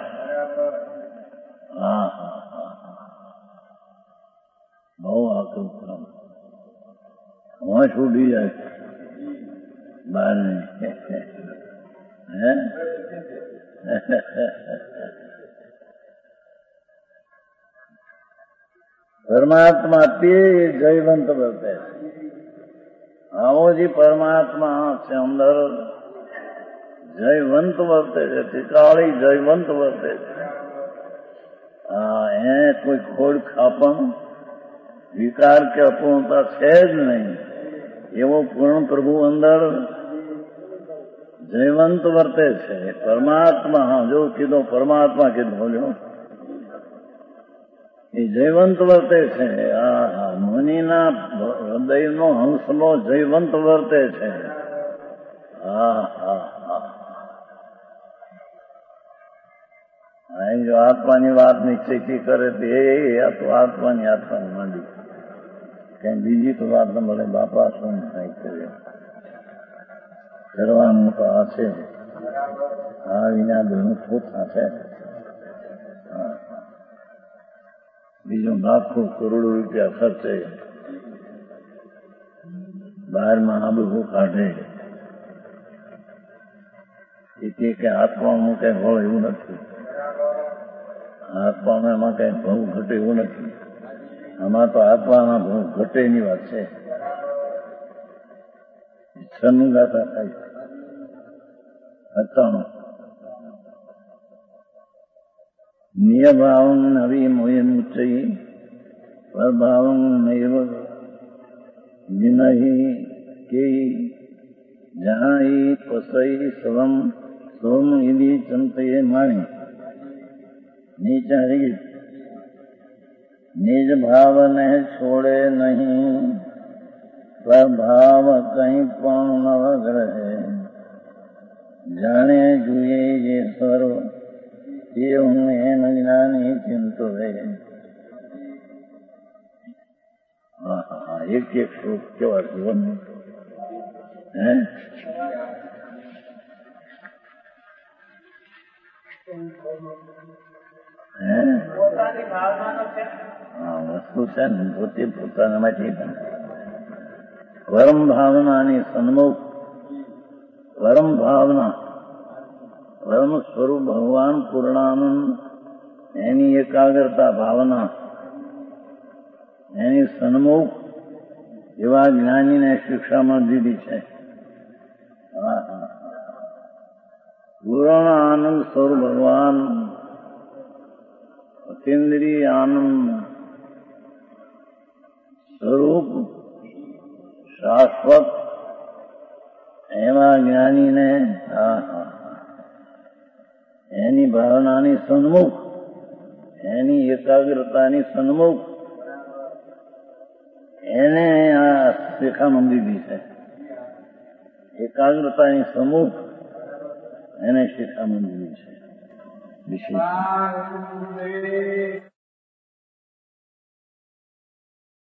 બહુ આકરું કામ. હોશ ઉડી જાય બાર परमात्मा ते जयवंत वर्ते आओ जी परमात्मा से अंदर जयवंत वर्ते टिकाड़ी जयवंत वर्ते कोई खोड़ खापन विकार के अपूर्णता है ज नहीं एवं पूर्ण प्रभु अंदर जयवंत वर्ते छे परमात्मा जो कीधो परमात्मा कीधो बोल्यो जयवंत वर्ते छे मुनिना हृदयनो हंसलो जयवंत वर्ते छे जो आत्मानी बात निश्चय की करे तो आत्मानी માંડી કઈ બીજી તો વાત ન મળે બાપા શું કઈ કરે કરવાનું તો આ છે આ વિના ઘણું પોતા છે બીજું લાખો કરોડો રૂપિયા ખર્ચે બહારમાં આબુ કાઢે કે આત્માનું કઈ હોય એવું નથી આત્મામાં એમાં કઈ ભાવ ઘટે એવું નથી આમાં તો આત્માના ભાવ ઘટે એની વાત છે ઈચ્છાનું ગાતા થાય હતાનું નિયભાવં નવી મોયમુચ્ચયી પ્રભાવં નૈવ વિનહી કેયી જહાઈ પસઈ સ્વમ સોમ ઇદી ચંતયે માણી नीचा निज भाव ने छोड़े नहीं प्रभाव कहीं पण न रहे जाने जुए ये सर्व ये उन्हें न ज्ञानी चिंतो है एक एक श्लोक केवा जीवन है વસ્તુ છે ને પોતે પોતાનામાંથી પરમ ભાવનાની સન્મુખ પરમ ભાવના પરમ સ્વરૂપ ભગવાન પૂર્ણાનંદ એની એકાગ્રતા ભાવના એની સન્મુખ એવા જ્ઞાનીને શિક્ષામાં દીધી છે પૂર્ણ આનંદ સ્વરૂપ ભગવાન અતિન્દ્રિય આનંદ સ્વરૂપ શાશ્વત એવા જ્ઞાનીને એની ભાવનાની સન્મુખ એની એકાગ્રતાની સન્મુખ એને આ શિખામણ દીધી છે એકાગ્રતાની સન્મુખ એને શિખામણ દીધી છે વિશેષ